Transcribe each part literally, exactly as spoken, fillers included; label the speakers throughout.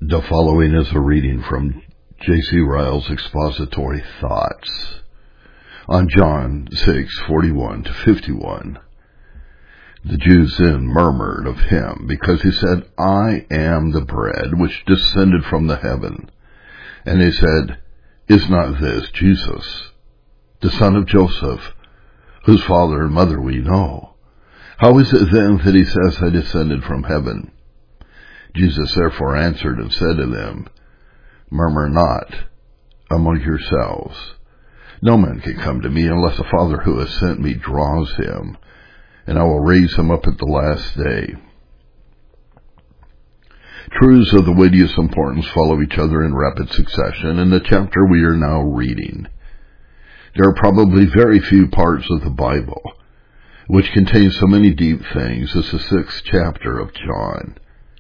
Speaker 1: The following is a reading from J C Ryle's Expository Thoughts on John six forty-one to fifty-one. The Jews then murmured of him, because he said, I am the bread which descended from the heaven. And they said, Is not this Jesus, the son of Joseph, whose father and mother we know? How is it then that he says, I descended from heaven? Jesus therefore answered and said to them, Murmur not among yourselves. No man can come to me unless the Father who has sent me draws him, and I will raise him up at the last day. Truths of the weightiest importance follow each other in rapid succession in the chapter we are now reading. There are probably very few parts of the Bible which contain so many deep things as the sixth chapter of John.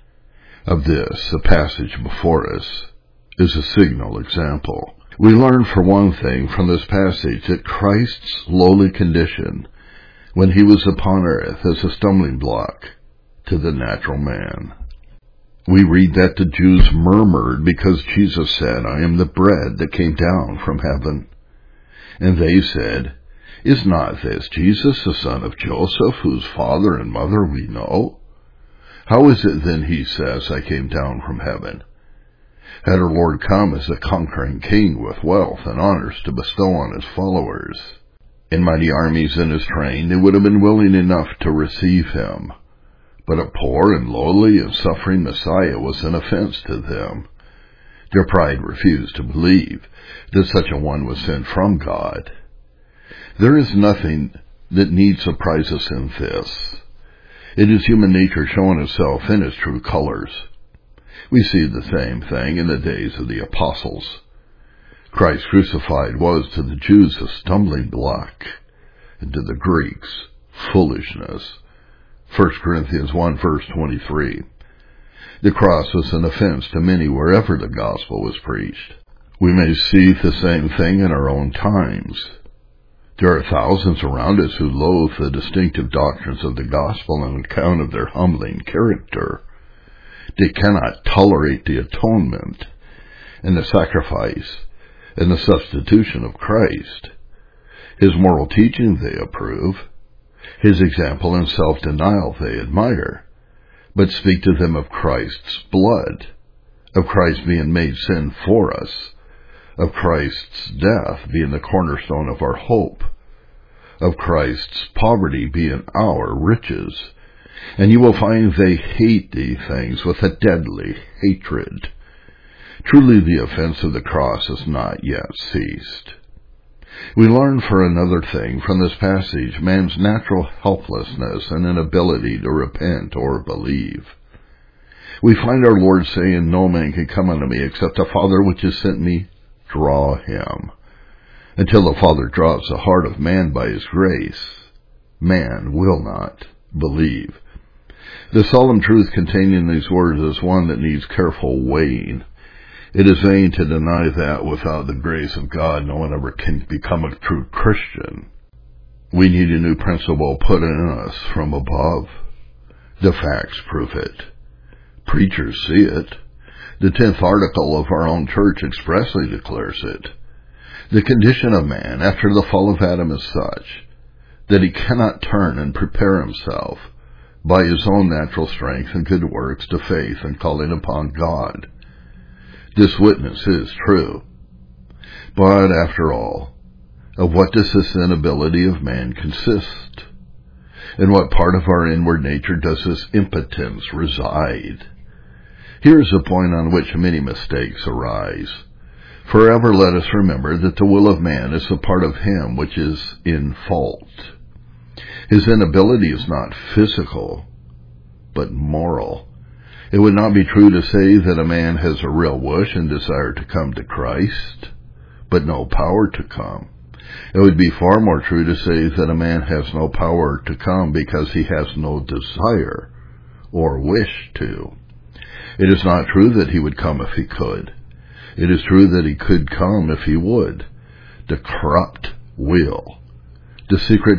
Speaker 1: Of this, the passage before us is a signal example. We learn, for one thing, from this passage that Christ's lowly condition when he was upon earth is a stumbling block to the natural man. We read that the Jews murmured because Jesus said, I am the bread that came down from heaven. And they said, Is not this Jesus, the son of Joseph, whose father and mother we know? How is it then he says, I came down from heaven? Had our Lord come as a conquering king with wealth and honors to bestow on his followers, and mighty armies in his train, they would have been willing enough to receive him. But a poor and lowly and suffering Messiah was an offense to them. Their pride refused to believe that such a one was sent from God. There is nothing that need surprise us in this. It is human nature showing itself in its true colors. We see the same thing in the days of the apostles. Christ crucified was to the Jews a stumbling block, and to the Greeks foolishness. First Corinthians one verse twenty-three. The cross was an offense to many wherever the gospel was preached. We may see the same thing in our own times. There are thousands around us who loathe the distinctive doctrines of the gospel on account of their humbling character. They cannot tolerate the atonement and the sacrifice and the substitution of Christ. His moral teaching they approve. His example and self-denial they admire, but speak to them of Christ's blood, of Christ being made sin for us, of Christ's death being the cornerstone of our hope, of Christ's poverty being our riches, and you will find they hate these things with a deadly hatred. Truly the offense of the cross has not yet ceased. We learn, for another thing, from this passage man's natural helplessness and inability to repent or believe. We find our Lord saying, No man can come unto me except the Father which has sent me draw him. Until the Father draws the heart of man by his grace, man will not believe. The solemn truth contained in these words is one that needs careful weighing. It is vain to deny that without the grace of God no one ever can become a true Christian. We need a new principle put in us from above. The facts prove it. Preachers see it. The tenth article of our own church expressly declares it. The condition of man after the fall of Adam is such that he cannot turn and prepare himself by his own natural strength and good works to faith and calling upon God. This witness is true. But after all, of what does this inability of man consist? In what part of our inward nature does this impotence reside? Here is a point on which many mistakes arise. Forever let us remember that the will of man is a part of him which is in fault. His inability is not physical, but moral. It would not be true to say that a man has a real wish and desire to come to Christ, but no power to come. It would be far more true to say that a man has no power to come because he has no desire or wish to. It is not true that he would come if he could. It is true that he could come if he would. The corrupt will, the secret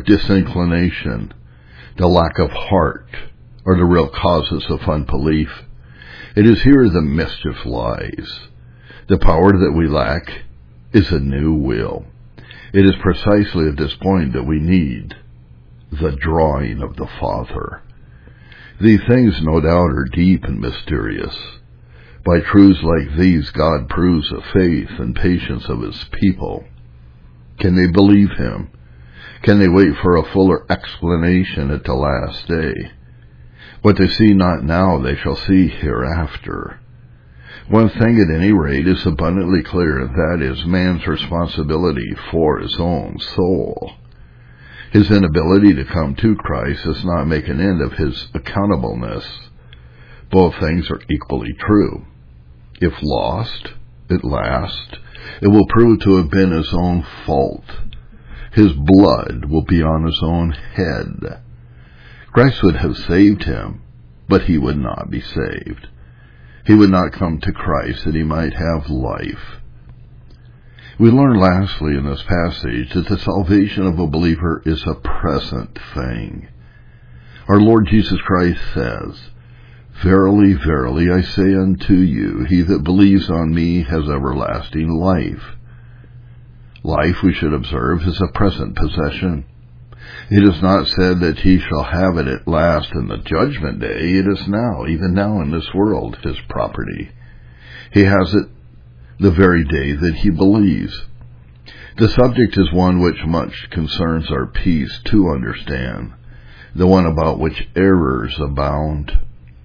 Speaker 1: disinclination, the lack of heart, are the real causes of unbelief. It is here the mischief lies. The power that we lack is a new will. It is precisely at this point that we need the drawing of the Father. These things, no doubt, are deep and mysterious. By truths like these, God proves the faith and patience of His people. Can they believe Him? Can they wait for a fuller explanation at the last day? What they see not now, they shall see hereafter. One thing at any rate is abundantly clear, and that is man's responsibility for his own soul. His inability to come to Christ does not make an end of his accountableness. Both things are equally true. If lost, at last, it will prove to have been his own fault. His blood will be on his own head. Christ would have saved him, but he would not be saved. He would not come to Christ that he might have life. We learn lastly in this passage that the salvation of a believer is a present thing. Our Lord Jesus Christ says, "Verily, verily, I say unto you, he that believes on me has everlasting life." Life, we should observe, is a present possession. It is not said that he shall have it at last in the judgment day. It is now, even now in this world, his property. He has it the very day that he believes. The subject is one which much concerns our peace to understand, the one about which errors abound.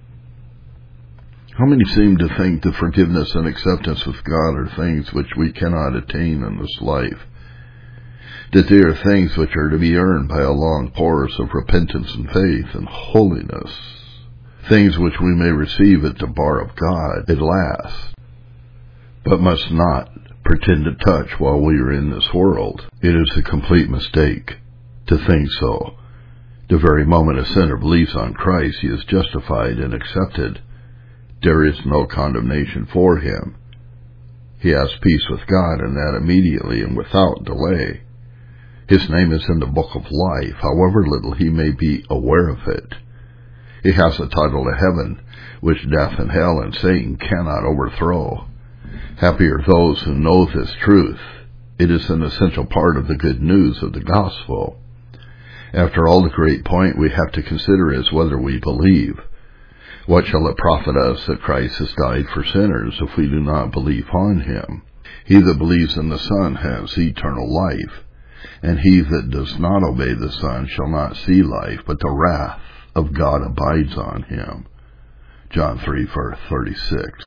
Speaker 1: How many seem to think that forgiveness and acceptance with God are things which we cannot attain in this life? That they are things which are to be earned by a long course of repentance and faith and holiness, things which we may receive at the bar of God at last, but must not pretend to touch while we are in this world. It is a complete mistake to think so. The very moment a sinner believes on Christ, he is justified and accepted. There is no condemnation for him. He has peace with God, and that immediately and without delay. His name is in the book of life, however little he may be aware of it. He has a title to heaven, which death and hell and Satan cannot overthrow. Happy are those who know this truth. It is an essential part of the good news of the gospel. After all, the great point we have to consider is whether we believe. What shall it profit us that Christ has died for sinners if we do not believe on him? He that believes in the Son has eternal life, and he that does not obey the Son shall not see life, but the wrath of God abides on him. John three, verse thirty-six.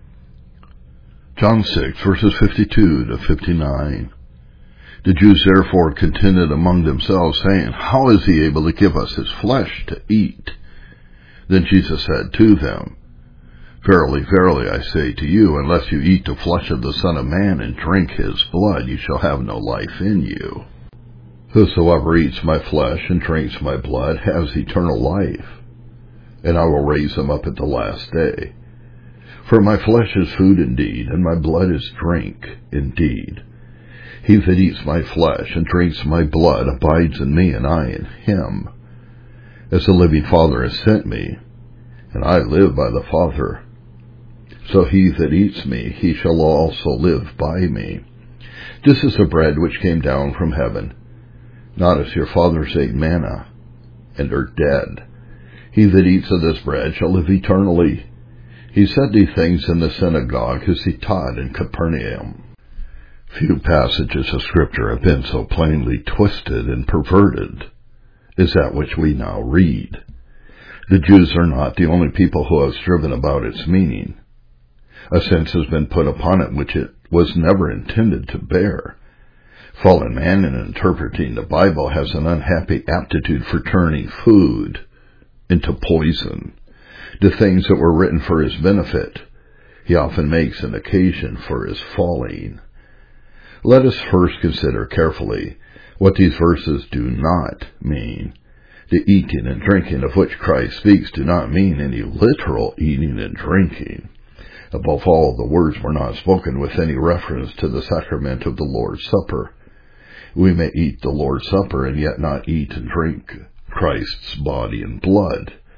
Speaker 1: John six, verses fifty-two to fifty-nine. The Jews therefore contended among themselves, saying, How is he able to give us his flesh to eat? Then Jesus said to them, Verily, verily, I say to you, unless you eat the flesh of the Son of Man and drink his blood, you shall have no life in you. Whosoever eats my flesh and drinks my blood has eternal life, and I will raise him up at the last day. For my flesh is food indeed, and my blood is drink indeed. He that eats my flesh and drinks my blood abides in me, and I in him. As the living Father has sent me, and I live by the Father, so he that eats me, he shall also live by me. This is the bread which came down from heaven, not as your fathers ate manna, and are dead. He that eats of this bread shall live eternally. He said these things in the synagogue as he taught in Capernaum. Few passages of Scripture have been so plainly twisted and perverted is that which we now read. The Jews are not the only people who have striven about its meaning. A sense has been put upon it which it was never intended to bear. Fallen man, in interpreting the Bible, has an unhappy aptitude for turning food into poison. The things that were written for his benefit, he often makes an occasion for his falling. Let us first consider carefully what these verses do not mean. The eating and drinking of which Christ speaks do not mean any literal eating and drinking. Above all, the words were not spoken with any reference to the sacrament of the Lord's Supper. We may eat the Lord's Supper and yet not eat and drink Christ's body and blood.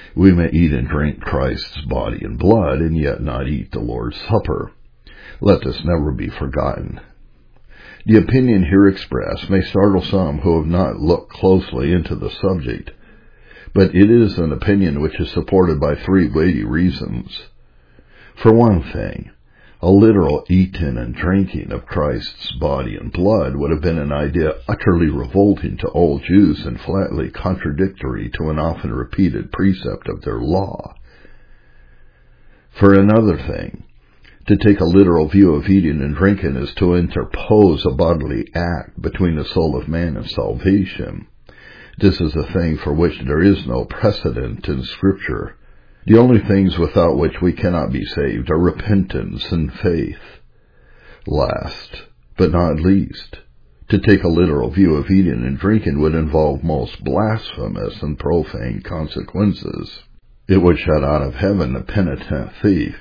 Speaker 1: We may eat and drink Christ's body and blood, and yet not eat the Lord's Supper. Let this never be forgotten. The opinion here expressed may startle some who have not looked closely into the subject, but it is an opinion which is supported by three weighty reasons. For one thing, a literal eating and drinking of Christ's body and blood would have been an idea utterly revolting to old Jews and flatly contradictory to an often repeated precept of their law. For another thing, to take a literal view of eating and drinking is to interpose a bodily act between the soul of man and salvation. This is a thing for which there is no precedent in Scripture. The only things without which we cannot be saved are repentance and faith. Last, but not least, to take a literal view of eating and drinking would involve most blasphemous and profane consequences. It would shut out of heaven the penitent thief.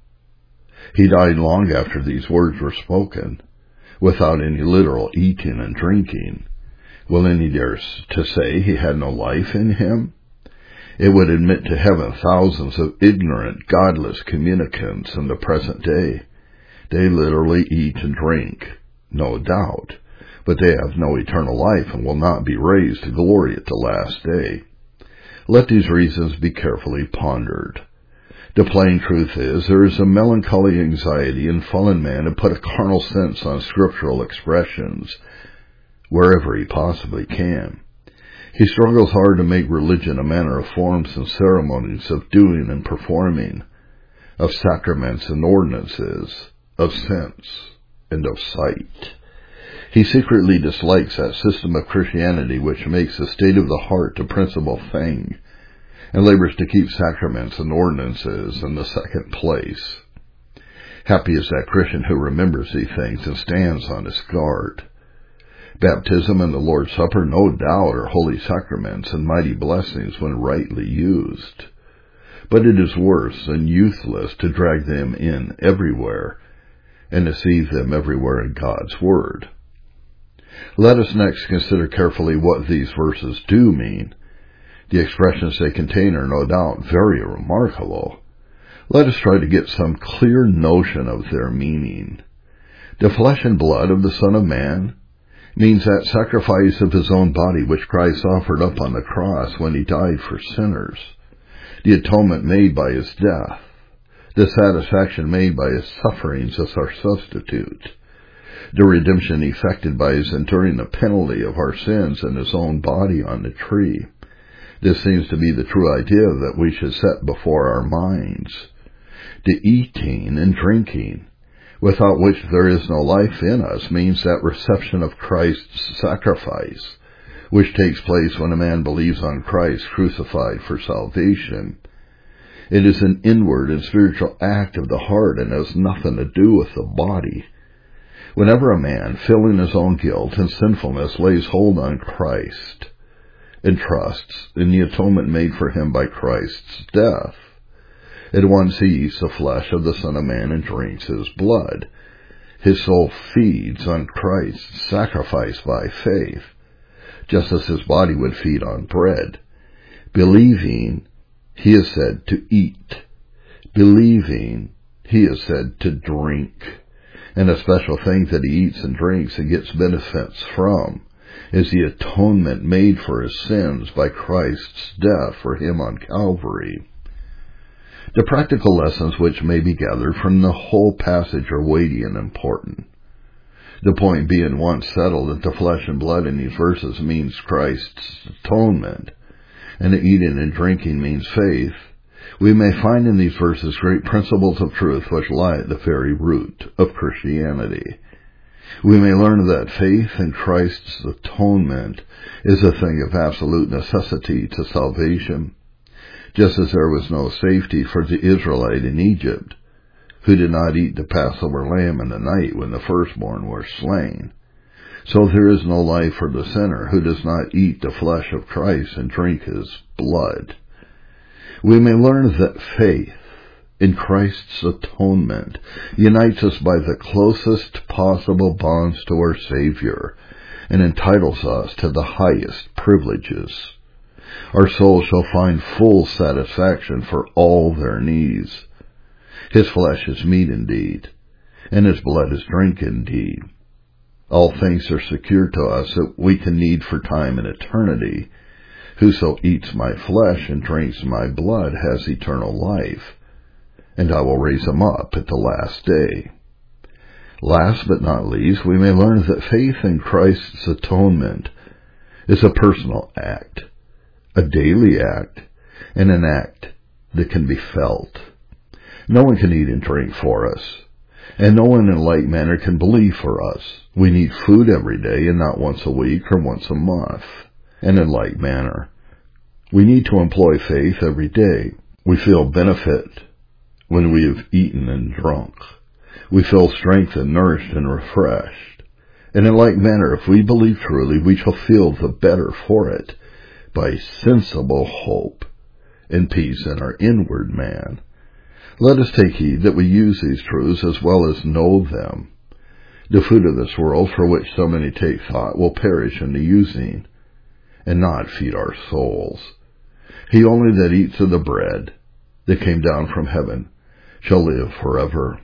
Speaker 1: He died long after these words were spoken, without any literal eating and drinking. Will any dare to say he had no life in him? It would admit to heaven thousands of ignorant, godless communicants in the present day. They literally eat and drink, no doubt, but they have no eternal life and will not be raised to glory at the last day. Let these reasons be carefully pondered. The plain truth is, there is a melancholy anxiety in fallen man to put a carnal sense on scriptural expressions wherever he possibly can. He struggles hard to make religion a manner of forms and ceremonies, of doing and performing, of sacraments and ordinances, of sense and of sight. He secretly dislikes that system of Christianity which makes the state of the heart the principal thing, and labors to keep sacraments and ordinances in the second place. Happy is that Christian who remembers these things and stands on his guard. Baptism and the Lord's Supper no doubt are holy sacraments and mighty blessings when rightly used. But it is worse and useless to drag them in everywhere and to see them everywhere in God's Word. Let us next consider carefully what these verses do mean. The expressions they contain are no doubt very remarkable. Let us try to get some clear notion of their meaning. The flesh and blood of the Son of Man means that sacrifice of his own body which Christ offered up on the cross when he died for sinners, the atonement made by his death, the satisfaction made by his sufferings as our substitute, the redemption effected by his enduring the penalty of our sins in his own body on the tree. This seems to be the true idea that we should set before our minds. The eating and drinking, without which there is no life in us, means that reception of Christ's sacrifice, which takes place when a man believes on Christ crucified for salvation. It is an inward and spiritual act of the heart and has nothing to do with the body. Whenever a man, feeling his own guilt and sinfulness, lays hold on Christ and trusts in the atonement made for him by Christ's death, at once he eats the flesh of the Son of Man and drinks his blood. His soul feeds on Christ's sacrifice by faith, just as his body would feed on bread. Believing, he is said to eat. Believing, he is said to drink. And a special thing that he eats and drinks and gets benefits from is the atonement made for his sins by Christ's death for him on Calvary. The practical lessons which may be gathered from the whole passage are weighty and important. The point being once settled that the flesh and blood in these verses means Christ's atonement, and that eating and drinking means faith, we may find in these verses great principles of truth which lie at the very root of Christianity. We may learn that faith in Christ's atonement is a thing of absolute necessity to salvation, just as there was no safety for the Israelite in Egypt, who did not eat the Passover lamb in the night when the firstborn were slain. So there is no life for the sinner who does not eat the flesh of Christ and drink his blood. We may learn that faith in Christ's atonement unites us by the closest possible bonds to our Savior and entitles us to the highest privileges. Our soul shall find full satisfaction for all their needs. His flesh is meat indeed, and his blood is drink indeed. All things are secured to us that we can need for time and eternity. Whoso eats my flesh and drinks my blood has eternal life, and I will raise him up at the last day. Last but not least, we may learn that faith in Christ's atonement is a personal act, a daily act, and an act that can be felt. No one can eat and drink for us, and no one in like manner can believe for us. We need food every day and not once a week or once a month. And in like manner, we need to employ faith every day. We feel benefit when we have eaten and drunk. We feel strengthened, nourished, and refreshed. And in like manner, if we believe truly, we shall feel the better for it by sensible hope and peace in our inward man. Let us take heed that we use these truths as well as know them. The food of this world, for which so many take thought, will perish in the using, and not feed our souls. He only that eats of the bread that came down from heaven shall live forever.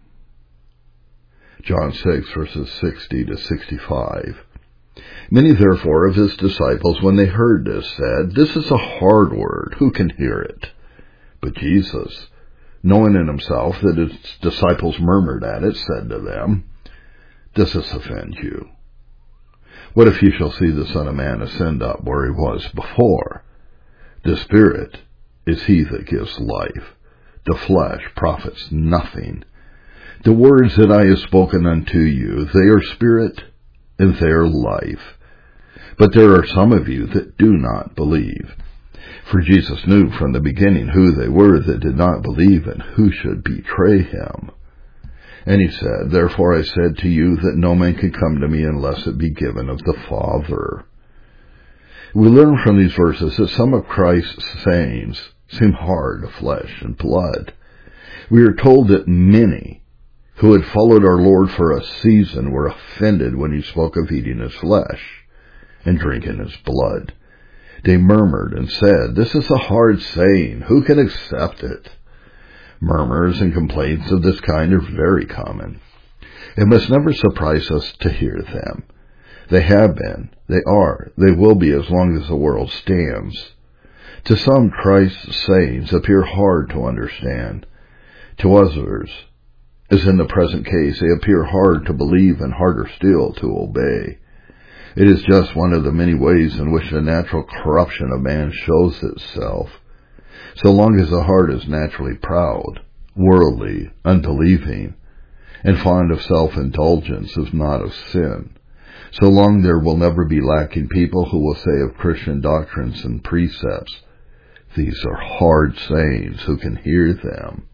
Speaker 1: John six, verses sixty to sixty-five. Many therefore of his disciples, when they heard this, said, This is a hard word, who can hear it? But Jesus, knowing in himself that his disciples murmured at it, said to them, Does this offend you? What if you shall see the Son of Man ascend up where he was before? The Spirit is he that gives life. The flesh profits nothing. The words that I have spoken unto you, they are spirit and they are life. But there are some of you that do not believe. For Jesus knew from the beginning who they were that did not believe and who should betray him. And he said, Therefore I said to you that no man can come to me unless it be given of the Father. We learn from these verses that some of Christ's sayings seem hard to flesh and blood. We are told that many who had followed our Lord for a season were offended when he spoke of eating his flesh and drinking his blood. They murmured and said, This is a hard saying. Who can accept it? Murmurs and complaints of this kind are very common. It must never surprise us to hear them. They have been, they are, they will be as long as the world stands. To some, Christ's sayings appear hard to understand. To others, as in the present case, they appear hard to believe and harder still to obey. It is just one of the many ways in which the natural corruption of man shows itself. So long as the heart is naturally proud, worldly, unbelieving, and fond of self-indulgence if not of sin, so long there will never be lacking people who will say of Christian doctrines and precepts, These are hard sayings, who can hear them?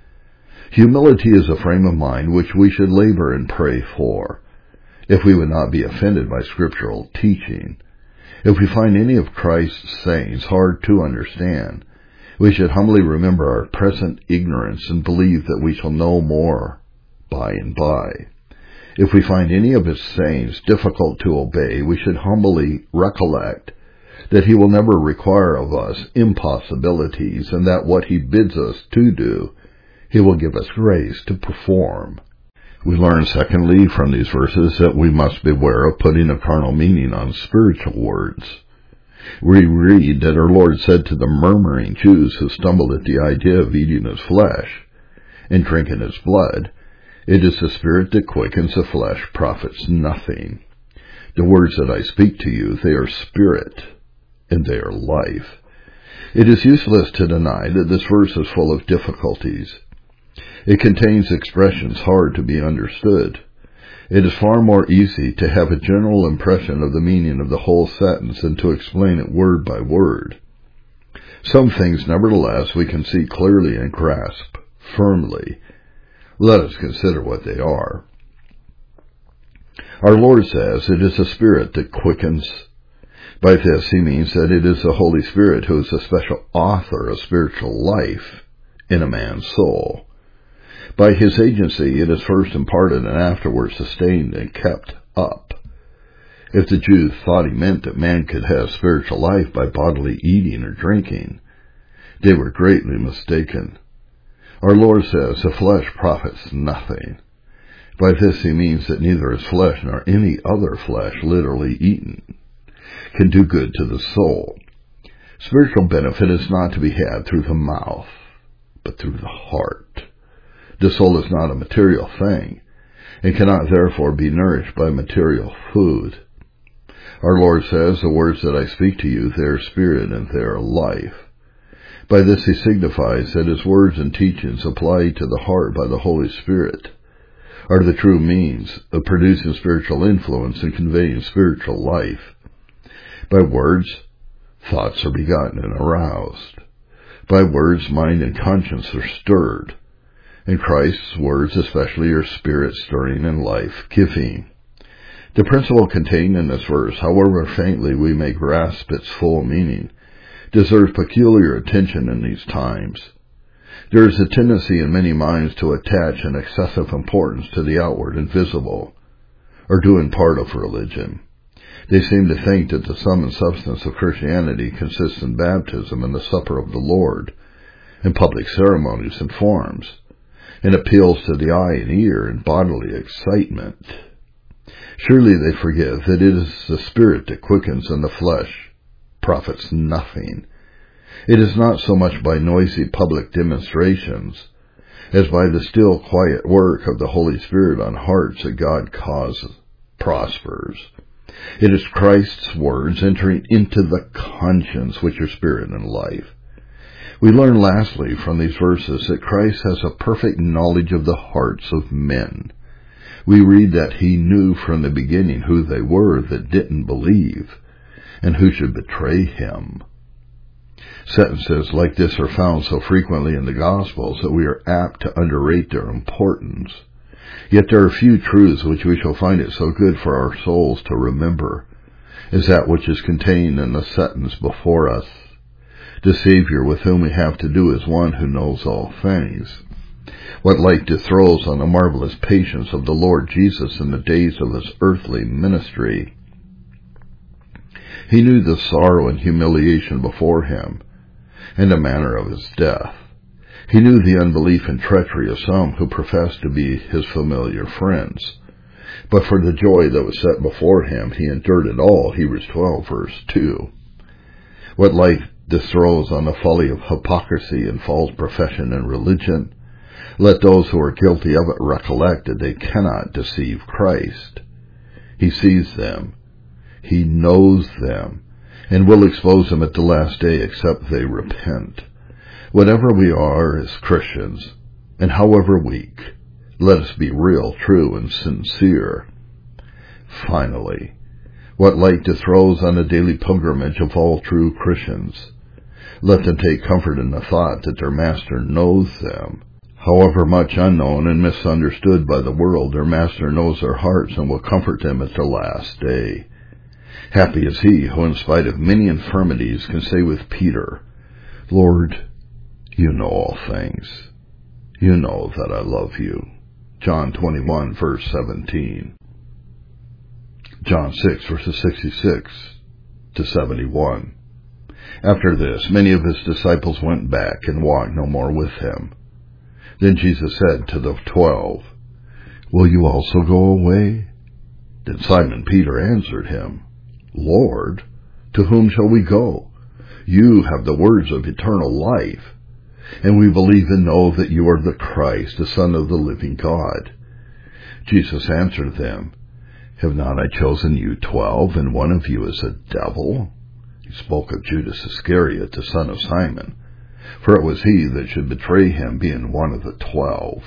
Speaker 1: Humility is a frame of mind which we should labor and pray for, if we would not be offended by scriptural teaching. If we find any of Christ's sayings hard to understand, we should humbly remember our present ignorance and believe that we shall know more by and by. If we find any of his sayings difficult to obey, we should humbly recollect that he will never require of us impossibilities, and that what he bids us to do, he will give us grace to perform. We learn, secondly, from these verses that we must beware of putting a carnal meaning on spiritual words. We read that our Lord said to the murmuring Jews who stumbled at the idea of eating his flesh and drinking his blood, It is the spirit that quickens, the flesh profits nothing. The words that I speak to you, they are spirit and they are life. It is useless to deny that this verse is full of difficulties. It contains expressions hard to be understood. It is far more easy to have a general impression of the meaning of the whole sentence than to explain it word by word. Some things, nevertheless, we can see clearly and grasp firmly. Let us consider what they are. Our Lord says it is the Spirit that quickens. By this he means that it is the Holy Spirit who is the special author of spiritual life in a man's soul. By his agency it is first imparted and afterwards sustained and kept up. If the Jews thought he meant that man could have spiritual life by bodily eating or drinking, they were greatly mistaken. Our Lord says, the flesh profits nothing. By this he means that neither his flesh nor any other flesh, literally eaten, can do good to the soul. Spiritual benefit is not to be had through the mouth, but through the heart. The soul is not a material thing, and cannot therefore be nourished by material food. Our Lord says, the words that I speak to you, they are spirit and they are life. By this he signifies that his words and teachings applied to the heart by the Holy Spirit are the true means of producing spiritual influence and conveying spiritual life. By words, thoughts are begotten and aroused. By words, mind and conscience are stirred. And Christ's words especially are spirit-stirring and life-giving. The principle contained in this verse, however faintly we may grasp its full meaning, deserves peculiar attention in these times. There is a tendency in many minds to attach an excessive importance to the outward and visible, or doing part of religion. They seem to think that the sum and substance of Christianity consists in baptism and the supper of the Lord, in public ceremonies and forms, and appeals to the eye and ear and bodily excitement. Surely they forget that it is the Spirit that quickens, and the flesh profits nothing. It is not so much by noisy public demonstrations as by the still quiet work of the Holy Spirit on hearts that God causes prospers. It is Christ's words entering into the conscience which are spirit and life. We learn lastly from these verses that Christ has a perfect knowledge of the hearts of men. We read that he knew from the beginning who they were that didn't believe and who should betray him. Sentences like this are found so frequently in the Gospels that we are apt to underrate their importance. Yet there are few truths which we shall find it so good for our souls to remember as that which is contained in the sentence before us. The Savior with whom we have to do is one who knows all things. What light it throws on the marvelous patience of the Lord Jesus in the days of his earthly ministry. He knew the sorrow and humiliation before him, and the manner of his death. He knew the unbelief and treachery of some who professed to be his familiar friends. But for the joy that was set before him, he endured it all. Hebrews twelve, verse two. What light this throws on the folly of hypocrisy and false profession in religion. Let those who are guilty of it recollect that they cannot deceive Christ. He sees them. He knows them, and will expose them at the last day except they repent. Whatever we are as Christians, and however weak, let us be real, true, and sincere. Finally, what light it throws on the daily pilgrimage of all true Christians. Let them take comfort in the thought that their Master knows them. However much unknown and misunderstood by the world, their Master knows their hearts and will comfort them at the last day. Happy is he who, in spite of many infirmities, can say with Peter, Lord, you know all things. You know that I love you. John twenty-one, verse seventeen. John six, verses sixty-six to seventy-one. After this, many of his disciples went back and walked no more with him. Then Jesus said to the twelve, Will you also go away? Then Simon Peter answered him, Lord, to whom shall we go? You have the words of eternal life, and we believe and know that you are the Christ, the Son of the living God. Jesus answered them, Have not I chosen you twelve, and one of you is a devil? He spoke of Judas Iscariot, the son of Simon, for it was he that should betray him, being one of the twelve.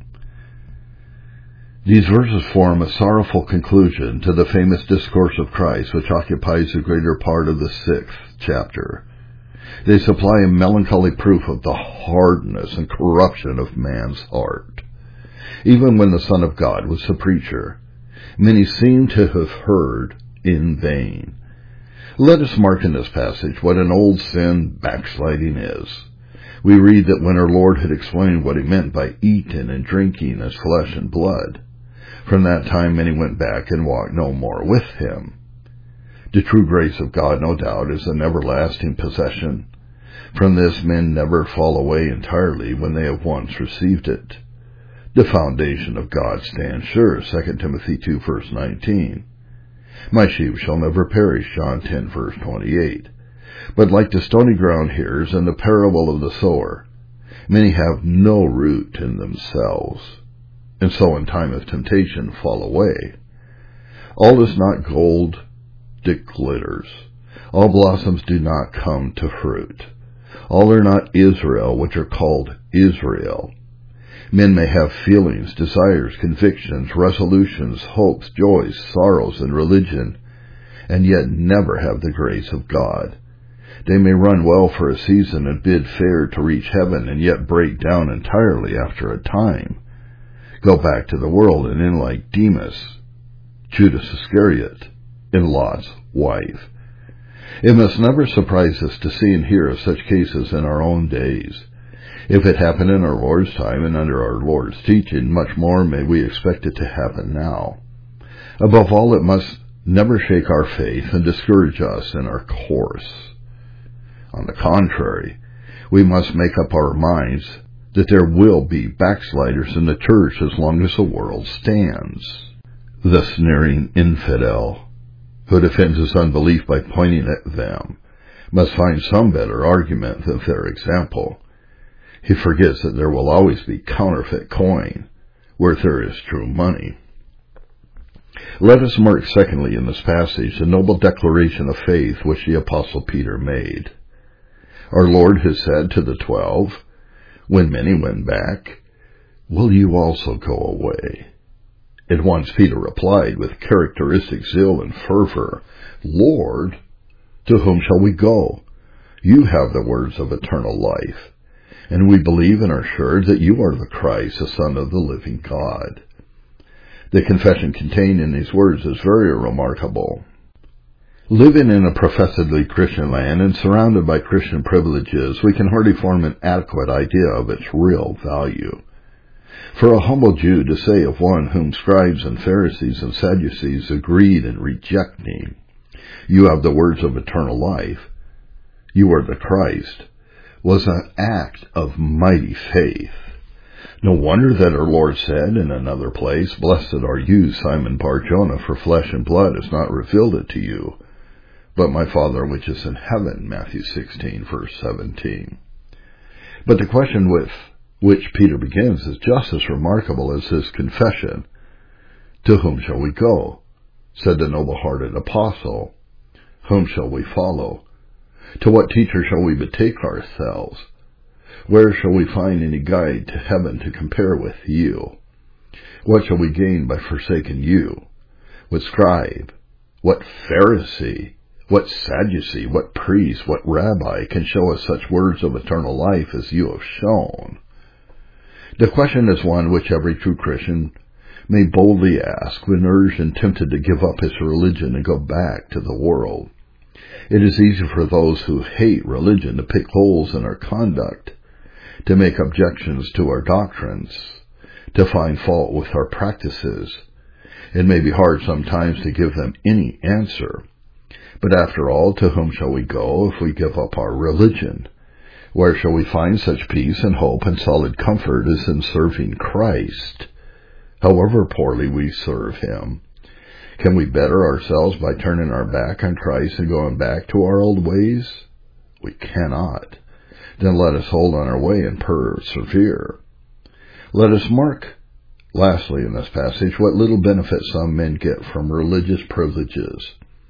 Speaker 1: These verses form a sorrowful conclusion to the famous discourse of Christ, which occupies the greater part of the sixth chapter. They supply a melancholy proof of the hardness and corruption of man's heart. Even when the Son of God was the preacher, many seem to have heard in vain. Let us mark in this passage what an old sin backsliding is. We read that when our Lord had explained what he meant by eating and drinking as flesh and blood, from that time many went back and walked no more with him. The true grace of God, no doubt, is an everlasting possession. From this men never fall away entirely when they have once received it. The foundation of God stands sure, Second Timothy two, verse nineteen. My sheep shall never perish, John ten, verse twenty-eight. But like the stony ground hearers in the parable of the sower, many have no root in themselves, and so in time of temptation fall away. All is not gold that glitters. All blossoms do not come to fruit. All are not Israel, which are called Israel. Men may have feelings, desires, convictions, resolutions, hopes, joys, sorrows, and religion, and yet never have the grace of God. They may run well for a season and bid fair to reach heaven, and yet break down entirely after a time. Go back to the world and end like Demas, Judas Iscariot, and Lot's wife. It must never surprise us to see and hear of such cases in our own days. If it happened in our Lord's time and under our Lord's teaching, much more may we expect it to happen now. Above all, it must never shake our faith and discourage us in our course. On the contrary, we must make up our minds that there will be backsliders in the church as long as the world stands. The sneering infidel, who defends his unbelief by pointing at them, must find some better argument than their example. He forgets that there will always be counterfeit coin where there is true money. Let us mark secondly in this passage the noble declaration of faith which the Apostle Peter made. Our Lord has said to the twelve, when many went back, "Will you also go away?" At once Peter replied with characteristic zeal and fervor, "Lord, to whom shall we go? You have the words of eternal life, and we believe and are sure that you are the Christ, the Son of the living God." The confession contained in these words is very remarkable. Living in a professedly Christian land and surrounded by Christian privileges, we can hardly form an adequate idea of its real value. For a humble Jew to say of one whom scribes and Pharisees and Sadducees agreed in rejecting, "You have the words of eternal life, you are the Christ," was an act of mighty faith. No wonder that our Lord said in another place, "Blessed are you, Simon Bar-Jonah, for flesh and blood has not revealed it to you, but my Father which is in heaven," Matthew sixteen, verse seventeen. But the question with which Peter begins is just as remarkable as his confession. "To whom shall we go?" said the noble-hearted apostle. "Whom shall we follow? To what teacher shall we betake ourselves? Where shall we find any guide to heaven to compare with you? What shall we gain by forsaking you? What scribe, what Pharisee, what Sadducee, what priest, what rabbi can show us such words of eternal life as you have shown?" The question is one which every true Christian may boldly ask when urged and tempted to give up his religion and go back to the world. It is easy for those who hate religion to pick holes in our conduct, to make objections to our doctrines, to find fault with our practices. It may be hard sometimes to give them any answer. But after all, to whom shall we go if we give up our religion? Where shall we find such peace and hope and solid comfort as in serving Christ, however poorly we serve him? Can we better ourselves by turning our back on Christ and going back to our old ways? We cannot. Then let us hold on our way and persevere. Let us mark, lastly in this passage, what little benefit some men get from religious privileges.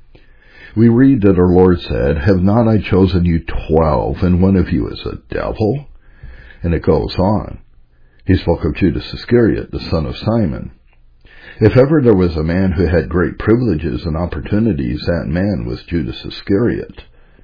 Speaker 1: We read that our Lord said, "Have not I chosen you twelve, and one of you is a devil?" And it goes on. He spoke of Judas Iscariot, the son of Simon. If ever there was a man who had great privileges and opportunities, that man was Judas Iscariot,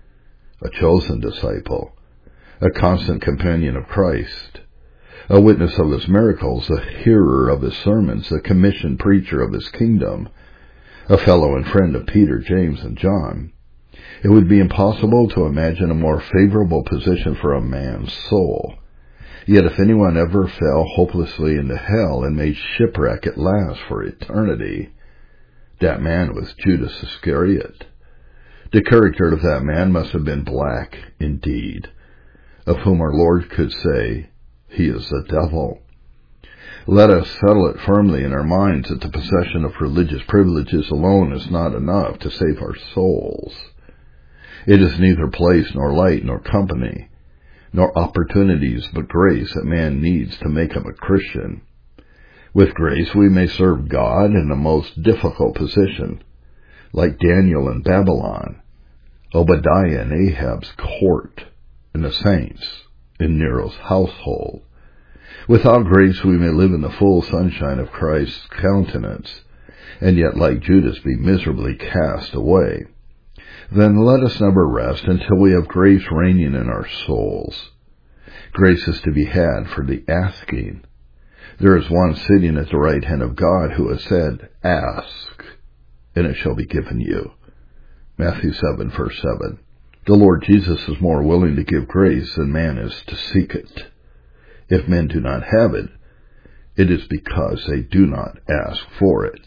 Speaker 1: a chosen disciple, a constant companion of Christ, a witness of his miracles, a hearer of his sermons, a commissioned preacher of his kingdom, a fellow and friend of Peter, James, and John. It would be impossible to imagine a more favorable position for a man's soul. Yet if anyone ever fell hopelessly into hell and made shipwreck at last for eternity, that man was Judas Iscariot. The character of that man must have been black indeed, of whom our Lord could say, he is the devil. Let us settle it firmly in our minds that the possession of religious privileges alone is not enough to save our souls. It is neither place nor light nor company, nor opportunities but grace that man needs to make him a Christian. With grace we may serve God in the most difficult position, like Daniel in Babylon, Obadiah in Ahab's court, and the saints in Nero's household. Without grace we may live in the full sunshine of Christ's countenance, and yet like Judas be miserably cast away. Then let us never rest until we have grace reigning in our souls. Grace is to be had for the asking. There is one sitting at the right hand of God who has said, ask, and it shall be given you. Matthew seven, verse seven. The Lord Jesus is more willing to give grace than man is to seek it. If men do not have it, it is because they do not ask for it.